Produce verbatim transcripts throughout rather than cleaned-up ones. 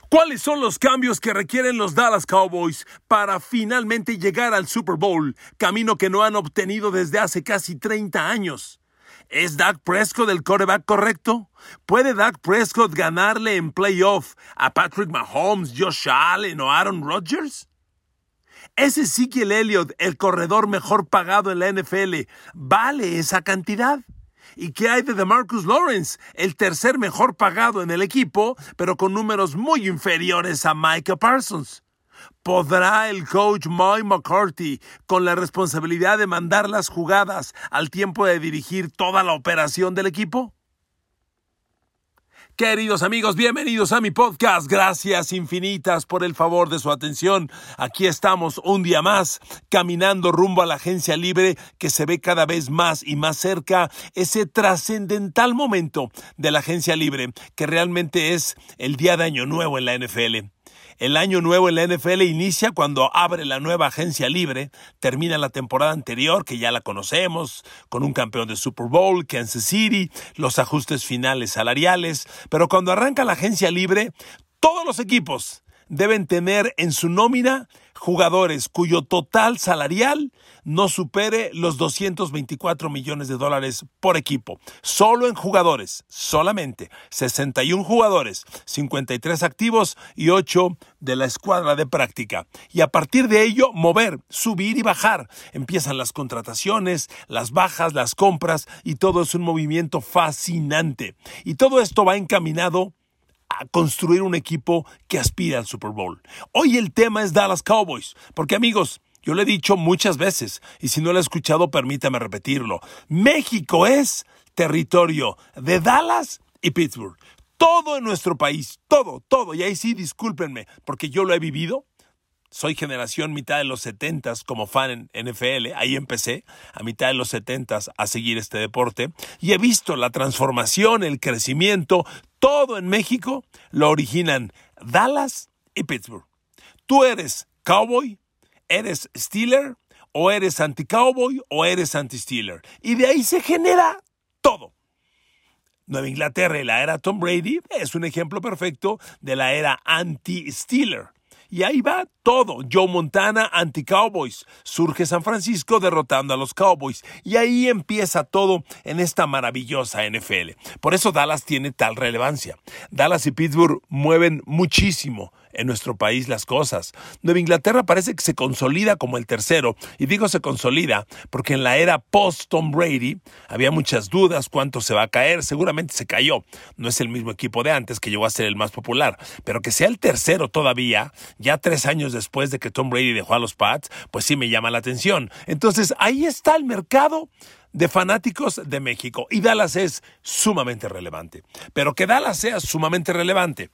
¿Cuáles son los cambios que requieren los Dallas Cowboys para finalmente llegar al Super Bowl, camino que no han obtenido desde hace casi treinta años? ¿Es Dak Prescott el quarterback correcto? ¿Puede Dak Prescott ganarle en playoff a Patrick Mahomes, Josh Allen o Aaron Rodgers? ¿Es Ezekiel Elliott el corredor mejor pagado en la N F L? ¿Vale esa cantidad? ¿Y qué hay de DeMarcus Lawrence, el tercer mejor pagado en el equipo, pero con números muy inferiores a Micah Parsons? ¿Podrá el coach Mike McCarthy, con la responsabilidad de mandar las jugadas al tiempo de dirigir toda la operación del equipo? Queridos amigos, bienvenidos a mi podcast. Gracias infinitas por el favor de su atención. Aquí estamos un día más, caminando rumbo a la agencia libre que se ve cada vez más y más cerca. Ese trascendental momento de la agencia libre que realmente es el día de Año Nuevo en la N F L. El año nuevo en la N F L inicia cuando abre la nueva agencia libre, termina la temporada anterior, que ya la conocemos, con un campeón de Super Bowl, Kansas City, los ajustes finales salariales, pero cuando arranca la agencia libre, todos los equipos deben tener en su nómina jugadores cuyo total salarial no supere los doscientos veinticuatro millones de dólares por equipo. Solo en jugadores, solamente sesenta y uno jugadores, cincuenta y tres activos y ocho de la escuadra de práctica. Y a partir de ello, mover, subir y bajar. Empiezan las contrataciones, las bajas, las compras y todo es un movimiento fascinante. Y todo esto va encaminado a construir un equipo que aspira al Super Bowl. Hoy el tema es Dallas Cowboys, porque amigos, yo lo he dicho muchas veces, y si no lo he escuchado, permítame repetirlo. México es territorio de Dallas y Pittsburgh. Todo en nuestro país, todo, todo, y ahí sí, discúlpenme, porque yo lo he vivido. Soy generación mitad de los setentas como fan en N F L, ahí empecé, a mitad de los setentas a seguir este deporte, y he visto la transformación, el crecimiento, todo en México lo originan Dallas y Pittsburgh. Tú eres Cowboy, eres Steeler, o eres anti-Cowboy, o eres anti-Steeler, y de ahí se genera todo. Nueva Inglaterra y la era Tom Brady es un ejemplo perfecto de la era anti-Steeler. Y ahí va todo. Joe Montana, anti-Cowboys. Surge San Francisco derrotando a los Cowboys. Y ahí empieza todo en esta maravillosa N F L. Por eso Dallas tiene tal relevancia. Dallas y Pittsburgh mueven muchísimo en nuestro país las cosas. Nueva Inglaterra parece que se consolida como el tercero. Y digo se consolida porque en la era post-Tom Brady había muchas dudas cuánto se va a caer. Seguramente se cayó. No es el mismo equipo de antes que llegó a ser el más popular. Pero que sea el tercero todavía, ya tres años después de que Tom Brady dejó a los Pats, pues sí me llama la atención. Entonces ahí está el mercado de fanáticos de México. Y Dallas es sumamente relevante. Pero que Dallas sea sumamente relevante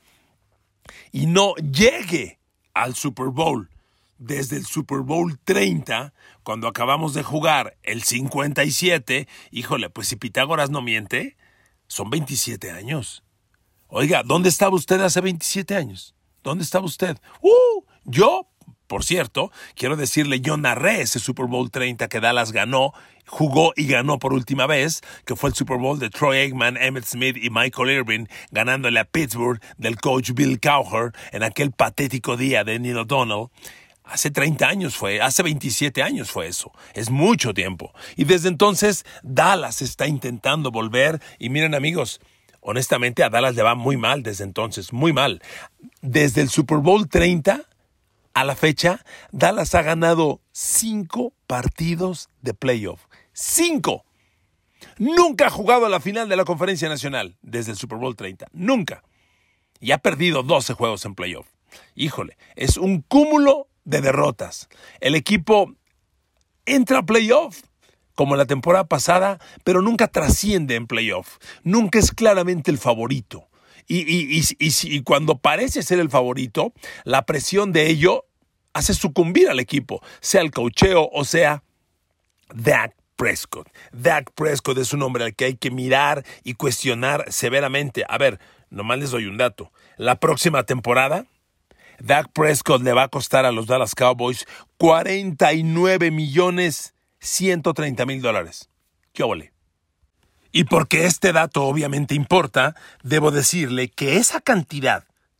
y no llegue al Super Bowl desde el Super Bowl treinta, cuando acabamos de jugar el cincuenta y siete, híjole, pues si Pitágoras no miente, son veintisiete años. Oiga, ¿dónde estaba usted hace veintisiete años? ¿Dónde estaba usted? ¡Uh! Yo, por cierto, quiero decirle, yo narré ese Super Bowl treinta que Dallas ganó, jugó y ganó por última vez, que fue el Super Bowl de Troy Aikman, Emmitt Smith y Michael Irvin, ganándole a Pittsburgh del coach Bill Cowher en aquel patético día de Neil O'Donnell. Hace treinta años fue, hace veintisiete años fue eso. Es mucho tiempo. Y desde entonces, Dallas está intentando volver. Y miren, amigos, honestamente a Dallas le va muy mal desde entonces, muy mal. Desde el Super Bowl treinta a la fecha, Dallas ha ganado cinco partidos de playoff. ¡Cinco! Nunca ha jugado a la final de la Conferencia Nacional desde el Super Bowl treinta. Nunca. Y ha perdido doce juegos en playoff. Híjole, es un cúmulo de derrotas. El equipo entra a playoff como la temporada pasada, pero nunca trasciende en playoff. Nunca es claramente el favorito. Y, y, y, y, y cuando parece ser el favorito, la presión de ello hace sucumbir al equipo, sea el coacheo o sea Dak Prescott. Dak Prescott es un hombre al que hay que mirar y cuestionar severamente. A ver, nomás les doy un dato. La próxima temporada, Dak Prescott le va a costar a los Dallas Cowboys cuarenta y nueve millones ciento treinta mil dólares. ¿Qué óvole? Y porque este dato obviamente importa, debo decirle que esa cantidad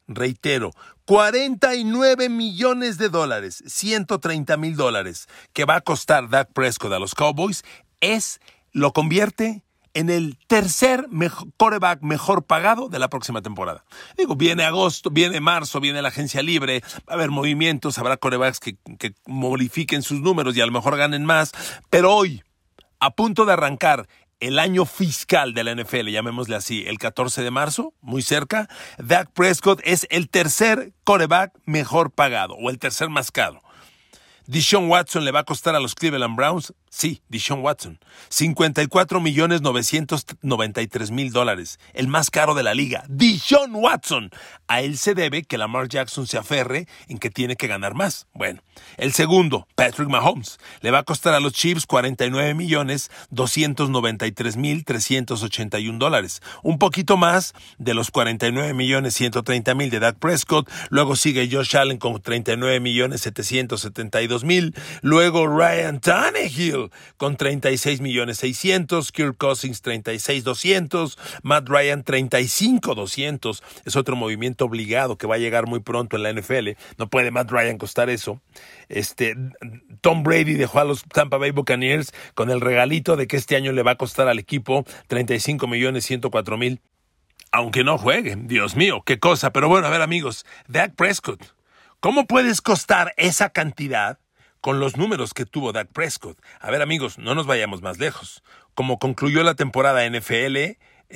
reitero, cuarenta y nueve millones de dólares, ciento treinta mil dólares, que va a costar Dak Prescott a los Cowboys, es, lo convierte en el tercer mejor, quarterback mejor pagado de la próxima temporada. Digo, viene agosto, viene marzo, viene la agencia libre, va a haber movimientos, habrá quarterbacks que, que modifiquen sus números y a lo mejor ganen más, pero hoy, a punto de arrancar el año fiscal de la N F L, llamémosle así, el catorce de marzo, muy cerca, Dak Prescott es el tercer quarterback mejor pagado, o el tercer más caro. Deshaun Watson le va a costar a los Cleveland Browns, sí, Deshaun Watson, cincuenta y cuatro millones novecientos noventa y tres mil dólares, el más caro de la liga, Deshaun Watson. A él se debe que Lamar Jackson se aferre en que tiene que ganar más. Bueno, el segundo, Patrick Mahomes, le va a costar a los Chiefs cuarenta y nueve millones doscientos noventa y tres mil trescientos ochenta y uno dólares, un poquito más de los cuarenta y nueve millones ciento treinta mil de Dak Prescott. Luego sigue Josh Allen con treinta y nueve millones setecientos setenta y dos mil, luego Ryan Tannehill con treinta y seis millones seiscientos, Kirk Cousins treinta y seis doscientos, Matt Ryan treinta y cinco doscientos, es otro movimiento obligado que va a llegar muy pronto en la N F L, no puede Matt Ryan costar eso. Este, Tom Brady dejó a los Tampa Bay Buccaneers con el regalito de que este año le va a costar al equipo treinta y cinco millones ciento cuatro mil, aunque no juegue, Dios mío, qué cosa. Pero bueno, a ver amigos, Dak Prescott, ¿cómo puedes costar esa cantidad con los números que tuvo Dak Prescott? A ver amigos, no nos vayamos más lejos. Como concluyó la temporada N F L,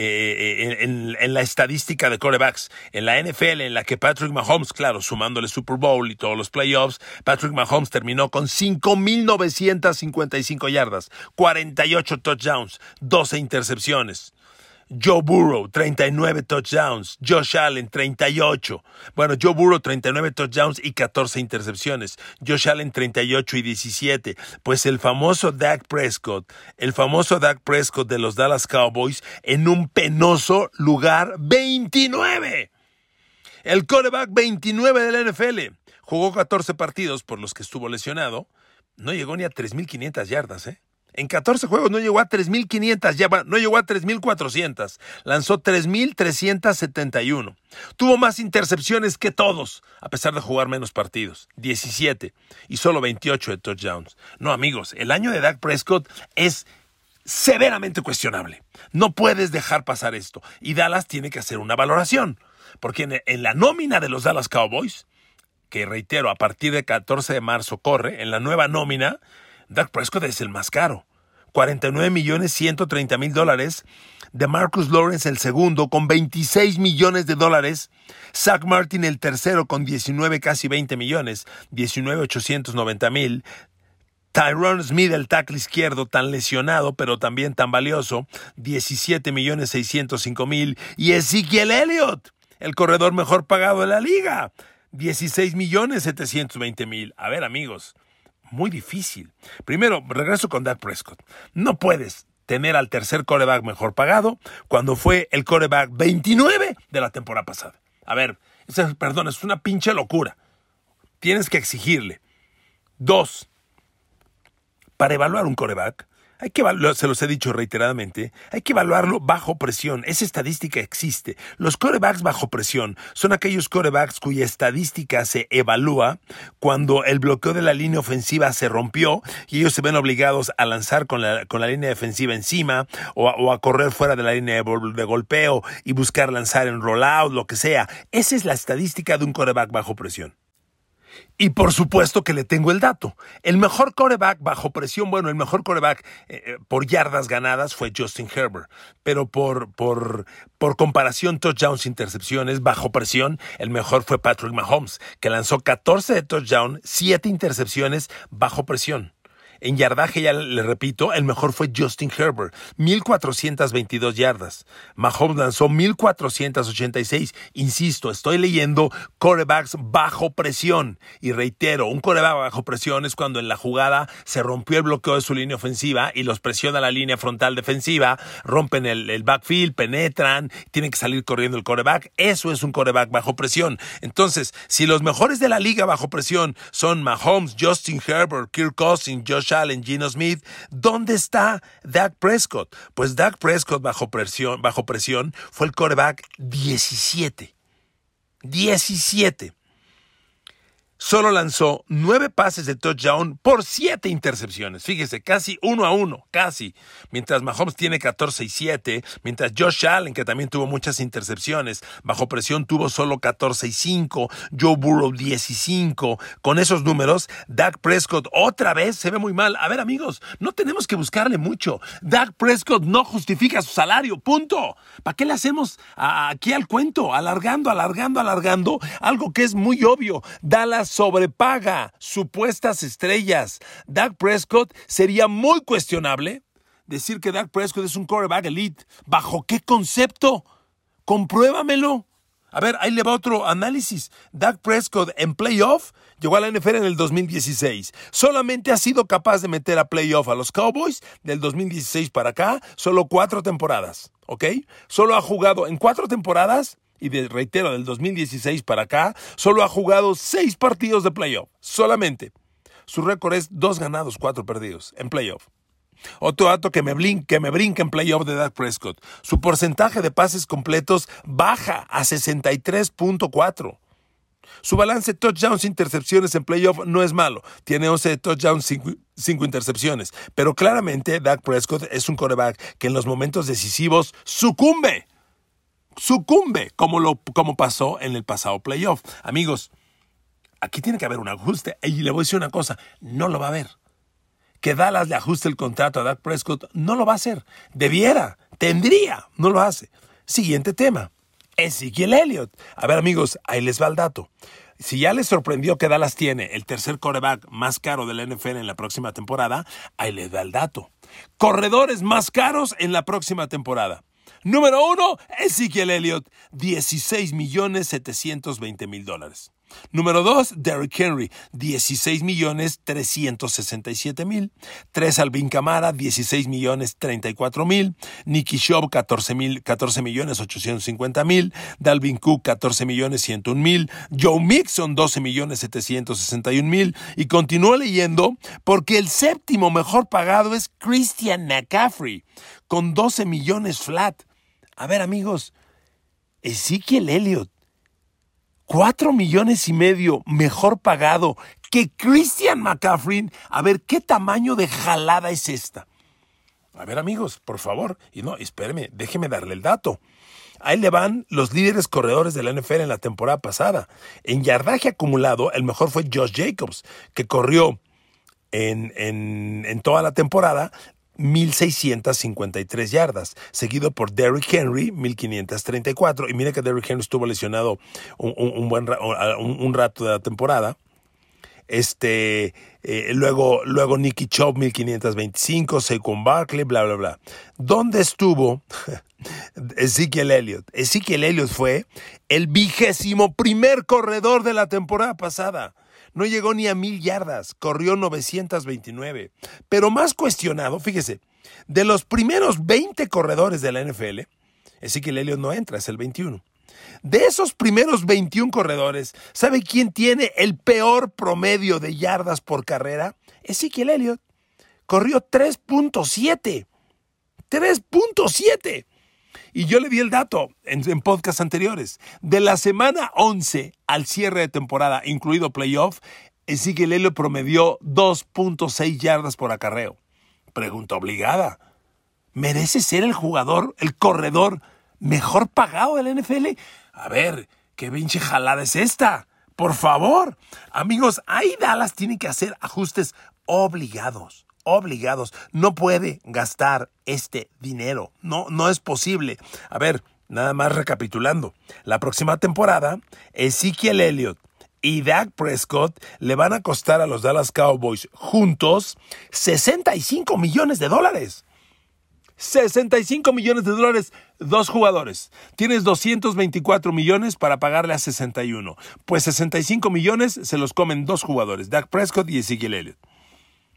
eh, en, en la estadística de quarterbacks, en la N F L en la que Patrick Mahomes, claro, sumándole Super Bowl y todos los playoffs, Patrick Mahomes terminó con cinco mil novecientas cincuenta y cinco yardas, cuarenta y ocho touchdowns, doce intercepciones. Joe Burrow, treinta y nueve touchdowns. Josh Allen, treinta y ocho. Bueno, Joe Burrow, treinta y nueve touchdowns y catorce intercepciones. Josh Allen, treinta y ocho y diecisiete. Pues el famoso Dak Prescott, el famoso Dak Prescott de los Dallas Cowboys, en un penoso lugar veintinueve. El quarterback veintinueve de la N F L. Jugó catorce partidos por los que estuvo lesionado. No llegó ni a tres mil quinientas yardas, ¿eh? En catorce juegos no llegó a tres mil quinientas, ya, no llegó a tres mil cuatrocientas. Lanzó tres mil trescientos setenta y uno. Tuvo más intercepciones que todos, a pesar de jugar menos partidos. diecisiete. Y solo veintiocho de touchdowns. No, amigos, el año de Dak Prescott es severamente cuestionable. No puedes dejar pasar esto. Y Dallas tiene que hacer una valoración. Porque en, en la nómina de los Dallas Cowboys, que reitero, a partir del catorce de marzo corre, en la nueva nómina, Dak Prescott es el más caro. cuarenta y nueve millones ciento treinta mil dólares. De Marcus Lawrence el segundo con veintiséis millones de dólares. Zach Martin el tercero con diecinueve, casi veinte millones. diecinueve ochocientos noventa mil. Tyron Smith, el tackle izquierdo, tan lesionado, pero también tan valioso. diecisiete millones seiscientos cinco mil. Y Ezekiel Elliott, el corredor mejor pagado de la liga. dieciséis millones setecientos veinte mil. A ver, amigos, muy difícil. Primero, regreso con Dak Prescott. No puedes tener al tercer quarterback mejor pagado cuando fue el quarterback veintinueve de la temporada pasada. A ver, es, perdón, es una pinche locura. Tienes que exigirle. Dos, para evaluar un quarterback, hay que evaluar, se los he dicho reiteradamente, hay que evaluarlo bajo presión. Esa estadística existe. Los quarterbacks bajo presión son aquellos quarterbacks cuya estadística se evalúa cuando el bloqueo de la línea ofensiva se rompió y ellos se ven obligados a lanzar con la, con la línea defensiva encima o a, o a correr fuera de la línea de, de golpeo y buscar lanzar en rollout, lo que sea. Esa es la estadística de un quarterback bajo presión. Y por supuesto que le tengo el dato. El mejor quarterback bajo presión, bueno, el mejor quarterback eh, por yardas ganadas fue Justin Herbert. Pero por, por, por comparación, touchdowns, intercepciones, bajo presión, el mejor fue Patrick Mahomes, que lanzó catorce de touchdowns, siete intercepciones bajo presión. En yardaje, ya le repito, el mejor fue Justin Herbert, mil cuatrocientas veintidós yardas. Mahomes lanzó mil cuatrocientas ochenta y seis. Insisto, estoy leyendo quarterbacks bajo presión. Y reitero, un quarterback bajo presión es cuando en la jugada se rompió el bloqueo de su línea ofensiva y los presiona la línea frontal defensiva, rompen el, el backfield, penetran, tienen que salir corriendo el quarterback. Eso es un quarterback bajo presión. Entonces, si los mejores de la liga bajo presión son Mahomes, Justin Herbert, Kirk Cousins, Josh Allen, Geno Smith, ¿dónde está Dak Prescott? Pues Dak Prescott bajo presión, bajo presión fue el quarterback diecisiete. diecisiete. Solo lanzó nueve pases de touchdown por siete intercepciones. Fíjese, casi uno a uno, casi. Mientras Mahomes tiene catorce y siete, mientras Josh Allen, que también tuvo muchas intercepciones, bajo presión tuvo solo catorce y cinco, Joe Burrow diez y cinco. Con esos números, Dak Prescott otra vez se ve muy mal. A ver, amigos, no tenemos que buscarle mucho. Dak Prescott no justifica su salario, punto. ¿Para qué le hacemos a, aquí al cuento? Alargando, alargando, alargando. Algo que es muy obvio. Dallas sobrepaga supuestas estrellas. Dak Prescott sería muy cuestionable decir que Dak Prescott es un quarterback elite. ¿Bajo qué concepto? Compruébamelo. A ver, ahí le va otro análisis. Dak Prescott en playoff llegó a la N F L en el dos mil dieciséis. Solamente ha sido capaz de meter a playoff a los Cowboys del dos mil dieciséis para acá, solo cuatro temporadas, ¿ok? Solo ha jugado en cuatro temporadas. Y de, reitero, del dos mil dieciséis para acá, solo ha jugado seis partidos de playoff, solamente. Su récord es dos ganados, cuatro perdidos en playoff. Otro dato que me, blin, que me brinca en playoff de Dak Prescott. Su porcentaje de pases completos baja a sesenta y tres punto cuatro. Su balance de touchdowns e intercepciones en playoff no es malo. Tiene once de touchdowns, cinco intercepciones. Pero claramente Dak Prescott es un quarterback que en los momentos decisivos sucumbe. Sucumbe, como, lo, como pasó en el pasado playoff. Amigos, aquí tiene que haber un ajuste. Y le voy a decir una cosa, no lo va a haber. Que Dallas le ajuste el contrato a Dak Prescott, no lo va a hacer. Debiera, tendría, no lo hace. Siguiente tema, Ezekiel Elliott. A ver, amigos, ahí les va el dato. Si ya les sorprendió que Dallas tiene el tercer quarterback más caro de la N F L en la próxima temporada, ahí les da el dato. Corredores más caros en la próxima temporada. Número uno, Ezekiel Elliott, dieciséis millones setecientos veinte mil dólares. Número dos, Derrick Henry, dieciséis millones trescientos sesenta y siete mil. tres, Alvin Kamara, dieciséis millones treinta y cuatro mil. Nicky Chubb, catorce millones ochocientos cincuenta mil. Dalvin Cook, catorce millones ciento un mil. Joe Mixon, doce millones setecientos sesenta y un mil. Y continúo leyendo porque el séptimo mejor pagado es Christian McCaffrey, con doce millones flat. A ver, amigos, Ezekiel Elliott, cuatro millones y medio mejor pagado que Christian McCaffrey. A ver, ¿qué tamaño de jalada es esta? A ver, amigos, por favor. Y no, espéreme, déjeme darle el dato. Ahí le van los líderes corredores de la N F L en la temporada pasada. En yardaje acumulado, el mejor fue Josh Jacobs, que corrió en, en, en toda la temporada mil seiscientos cincuenta y tres yardas, seguido por Derrick Henry, mil quinientos treinta y cuatro. Y mire que Derrick Henry estuvo lesionado un, un, un, buen, un, un rato de la temporada. Este, eh, luego, luego Nicky Chubb, mil quinientos veinticinco, Saquon Barkley, bla, bla, bla. ¿Dónde estuvo Ezekiel Elliott? Ezekiel Elliott fue el vigésimo primer corredor de la temporada pasada. No llegó ni a mil yardas, corrió novecientos veintinueve. Pero más cuestionado, fíjese, de los primeros veinte corredores de la N F L, Ezekiel Elliott no entra, es el veintiuno. De esos primeros veintiún corredores, ¿sabe quién tiene el peor promedio de yardas por carrera? Ezekiel Elliott. Corrió tres punto siete. tres punto siete. Y yo le di el dato en, en podcasts anteriores. De la semana once al cierre de temporada, incluido playoff, Ezekiel Elliott promedió dos punto seis yardas por acarreo. Pregunta obligada. ¿Merece ser el jugador, el corredor mejor pagado de la N F L? A ver, ¿qué pinche jalada es esta? Por favor. Amigos, ahí Dallas tiene que hacer ajustes obligados. Obligados. No puede gastar este dinero. No, no es posible. A ver, nada más recapitulando. La próxima temporada, Ezekiel Elliott y Dak Prescott le van a costar a los Dallas Cowboys juntos sesenta y cinco millones de dólares. sesenta y cinco millones de dólares, dos jugadores. Tienes doscientos veinticuatro millones para pagarle a sesenta y uno. Pues sesenta y cinco millones se los comen dos jugadores, Dak Prescott y Ezekiel Elliott.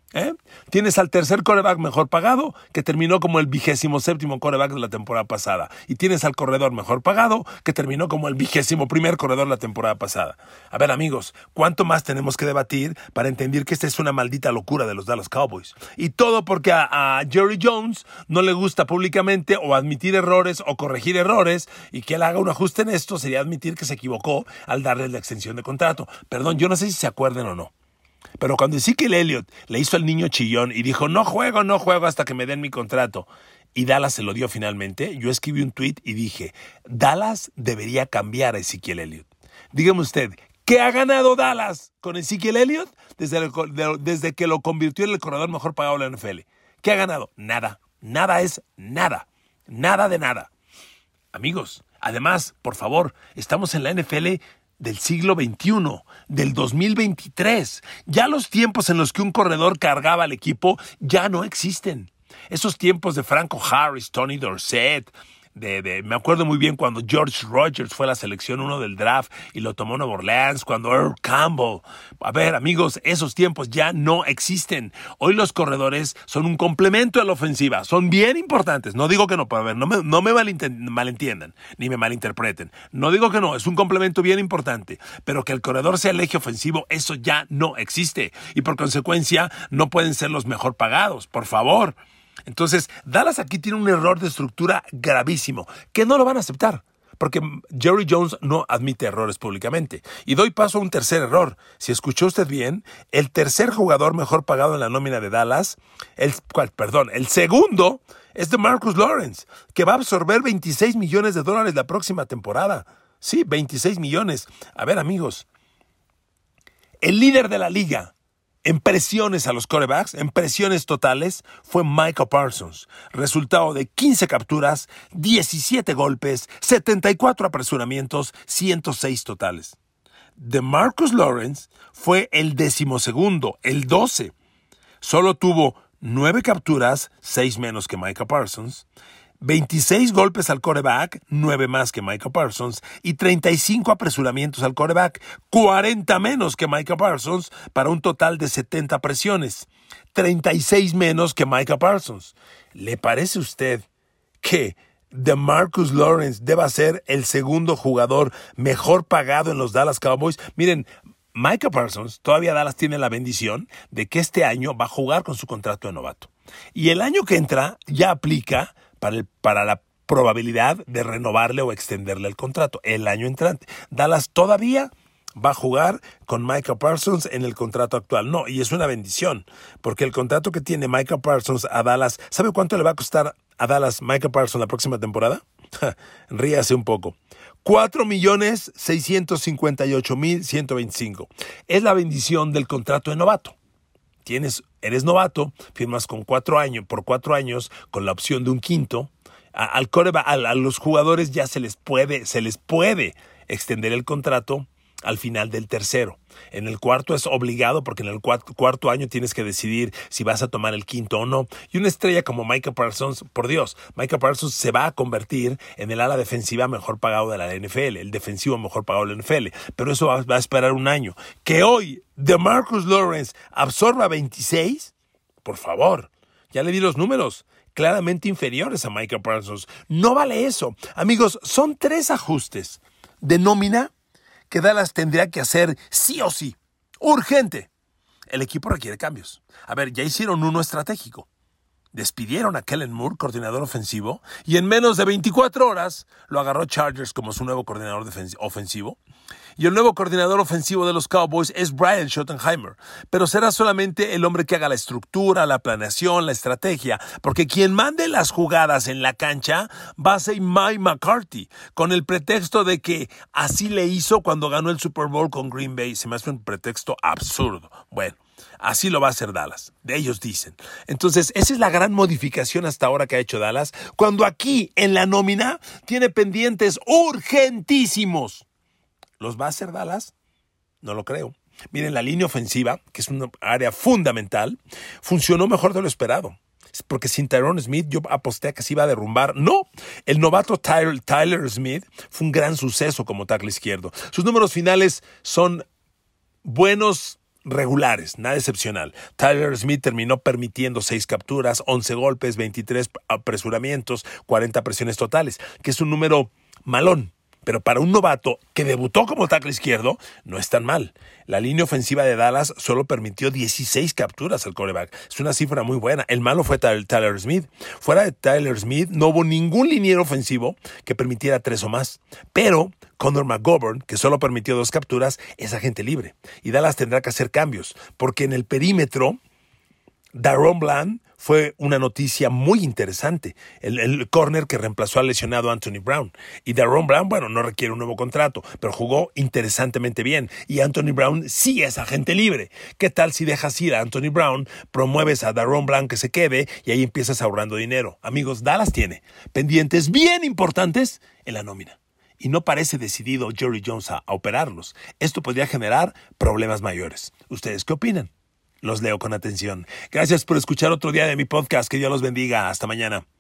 ¿Eh? Tienes al tercer quarterback mejor pagado, que terminó como el vigésimo séptimo quarterback de la temporada pasada. Y tienes al corredor mejor pagado, que terminó como el vigésimo primer corredor de la temporada pasada. A ver, amigos, ¿cuánto más tenemos que debatir para entender que esta es una maldita locura de los Dallas Cowboys? Y todo porque a, a Jerry Jones no le gusta públicamente o admitir errores o corregir errores, y que él haga un ajuste en esto sería admitir que se equivocó al darle la extensión de contrato. Perdón, yo no sé si se acuerdan o no, pero cuando Ezekiel Elliott le hizo al niño chillón y dijo, no juego, no juego hasta que me den mi contrato, y Dallas se lo dio finalmente, yo escribí un tweet y dije, Dallas debería cambiar a Ezekiel Elliott. Dígame usted, ¿qué ha ganado Dallas con Ezekiel Elliott desde, el, de, desde que lo convirtió en el corredor mejor pagado de la N F L? ¿Qué ha ganado? Nada. Nada es nada. Nada de nada. Amigos, además, por favor, estamos en la N F L del siglo veintiuno, del dos mil veintitrés. Ya los tiempos en los que un corredor cargaba al equipo ya no existen. Esos tiempos de Franco Harris, Tony Dorsett, de, de, me acuerdo muy bien cuando George Rogers fue la selección uno del draft y lo tomó Nueva Orleans, cuando Earl Campbell. A ver, amigos, esos tiempos ya no existen. Hoy los corredores son un complemento a la ofensiva, son bien importantes. No digo que no, pero a ver, no me, no me malentiendan, ni me malinterpreten. No digo que no, es un complemento bien importante, pero que el corredor sea el eje ofensivo, eso ya no existe. Y por consecuencia, no pueden ser los mejor pagados, por favor. Entonces, Dallas aquí tiene un error de estructura gravísimo, que no lo van a aceptar, porque Jerry Jones no admite errores públicamente. Y doy paso a un tercer error. Si escuchó usted bien, el tercer jugador mejor pagado en la nómina de Dallas, el, perdón, el segundo es DeMarcus Lawrence, que va a absorber veintiséis millones de dólares la próxima temporada. Sí, veintiséis millones. A ver, amigos, el líder de la liga en presiones a los quarterbacks, en presiones totales, fue Micah Parsons. Resultado de quince capturas, diecisiete golpes, setenta y cuatro apresuramientos, ciento seis totales. DeMarcus Lawrence fue el decimosegundo, el doce. Solo tuvo nueve capturas, seis menos que Micah Parsons, veintiséis golpes al quarterback, nueve más que Micah Parsons, y treinta y cinco apresuramientos al quarterback, cuarenta menos que Micah Parsons, para un total de setenta presiones, treinta y seis menos que Micah Parsons. ¿Le parece a usted que DeMarcus Lawrence deba ser el segundo jugador mejor pagado en los Dallas Cowboys? Miren, Micah Parsons, todavía Dallas tiene la bendición de que este año va a jugar con su contrato de novato. Y el año que entra ya aplica Para, el, para la probabilidad de renovarle o extenderle el contrato el año entrante. Dallas todavía va a jugar con Micah Parsons en el contrato actual. No, y es una bendición, porque el contrato que tiene Micah Parsons a Dallas, ¿sabe cuánto le va a costar a Dallas Micah Parsons la próxima temporada? Ríase un poco. cuatro millones seiscientos cincuenta y ocho mil ciento veinticinco. Es la bendición del contrato de novato. Tienes, eres novato, firmas con cuatro años, por cuatro años con la opción de un quinto. A, al coreback, a, a los jugadores ya se les puede, se les puede extender el contrato al final del tercero. En el cuarto es obligado, porque en el cuarto, cuarto año tienes que decidir si vas a tomar el quinto o no. Y una estrella como Micah Parsons, por Dios, Micah Parsons se va a convertir en el ala defensiva mejor pagado de la N F L, el defensivo mejor pagado de la N F L. Pero eso va, va a esperar un año. Que hoy DeMarcus Lawrence absorba veintiséis, por favor, ya le di los números, claramente inferiores a Micah Parsons. No vale eso. Amigos, son tres ajustes de nómina que Dallas tendría que hacer sí o sí, urgente. El equipo requiere cambios. A ver, ya hicieron uno estratégico. Despidieron a Kellen Moore, coordinador ofensivo, y en menos de veinticuatro horas lo agarró Chargers como su nuevo coordinador ofensivo. Y el nuevo coordinador ofensivo de los Cowboys es Brian Schottenheimer, pero será solamente el hombre que haga la estructura, la planeación, la estrategia, porque quien mande las jugadas en la cancha va a ser Mike McCarthy, con el pretexto de que así le hizo cuando ganó el Super Bowl con Green Bay. Se me hace un pretexto absurdo. Bueno, así lo va a hacer Dallas, de ellos dicen. Entonces, esa es la gran modificación hasta ahora que ha hecho Dallas, cuando aquí en la nómina tiene pendientes urgentísimos. ¿Los va a hacer Dallas? No lo creo. Miren, la línea ofensiva, que es una área fundamental, funcionó mejor de lo esperado. Porque sin Tyron Smith yo aposté a que se iba a derrumbar. No, el novato Tyler, Tyler Smith fue un gran suceso como tackle izquierdo. Sus números finales son buenos regulares, nada excepcional. Tyler Smith terminó permitiendo seis capturas, once golpes, veintitrés apresuramientos, cuarenta presiones totales, que es un número malón. Pero para un novato que debutó como tackle izquierdo, no es tan mal. La línea ofensiva de Dallas solo permitió dieciséis capturas al quarterback. Es una cifra muy buena. El malo fue Tyler Smith. Fuera de Tyler Smith, no hubo ningún liniero ofensivo que permitiera tres o más. Pero Connor McGovern, que solo permitió dos capturas, es agente libre. Y Dallas tendrá que hacer cambios, porque en el perímetro, Daron Bland fue una noticia muy interesante. El, el corner que reemplazó al lesionado Anthony Brown. Y Daron Bland, bueno, no requiere un nuevo contrato, pero jugó interesantemente bien. Y Anthony Brown sí es agente libre. ¿Qué tal si dejas ir a Anthony Brown, promueves a Daron Bland que se quede y ahí empiezas ahorrando dinero? Amigos, Dallas tiene pendientes bien importantes en la nómina. Y no parece decidido Jerry Jones a, a operarlos. Esto podría generar problemas mayores. ¿Ustedes qué opinan? Los leo con atención. Gracias por escuchar otro día de mi podcast. Que Dios los bendiga. Hasta mañana.